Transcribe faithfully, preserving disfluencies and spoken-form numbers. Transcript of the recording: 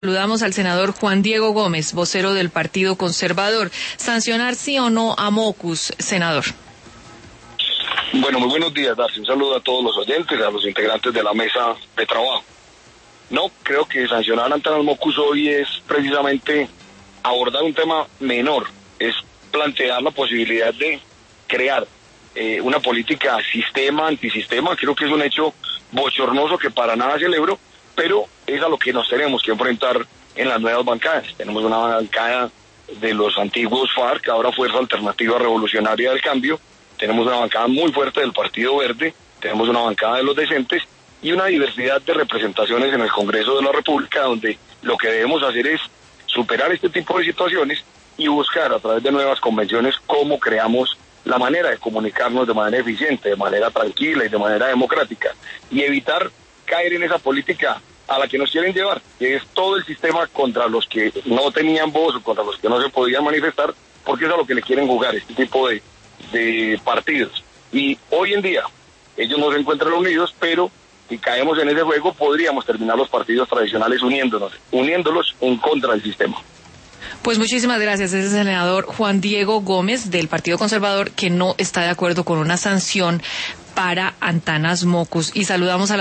Saludamos al senador Juan Diego Gómez, vocero del Partido Conservador. ¿Sancionar sí o no a Mocus, senador? Bueno, muy buenos días, Darcy. Un saludo a todos los oyentes, a los integrantes de la mesa de trabajo. No, creo que sancionar a Antanas Mocus hoy es precisamente abordar un tema menor, es plantear la posibilidad de crear eh, una política sistema, antisistema. Creo que es un hecho bochornoso que para nada celebro, pero es a lo que nos tenemos que enfrentar en las nuevas bancadas. Tenemos una bancada de los antiguos FARC, ahora Fuerza Alternativa Revolucionaria del Cambio, tenemos una bancada muy fuerte del Partido Verde, tenemos una bancada de los decentes y una diversidad de representaciones en el Congreso de la República, donde lo que debemos hacer es superar este tipo de situaciones y buscar a través de nuevas convenciones cómo creamos la manera de comunicarnos de manera eficiente, de manera tranquila y de manera democrática, y evitar caer en esa política a la que nos quieren llevar, que es todo el sistema contra los que no tenían voz o contra los que no se podían manifestar, porque es a lo que le quieren jugar este tipo de, de partidos. Y hoy en día ellos no se encuentran unidos, pero si caemos en ese juego podríamos terminar los partidos tradicionales uniéndonos, uniéndolos en contra del sistema. Pues muchísimas gracias. Ese es el senador Juan Diego Gómez del Partido Conservador, que no está de acuerdo con una sanción para Antanas Mocus. Y saludamos a la